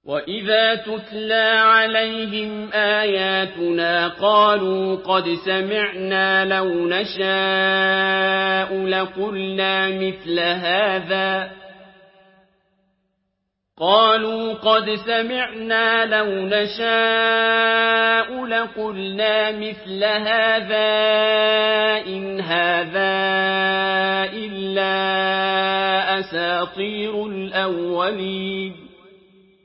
وَإِذَا تُتْلَىٰ عَلَيْهِمْ آيَاتُنَا قَالُوا قَدْ سَمِعْنَا لَوْ نَشَاءُ لَقُلْنَا مِثْلَ هَٰذَا إِنْ هَٰذَا إِلَّا أَسَاطِيرُ الْأَوَّلِينَ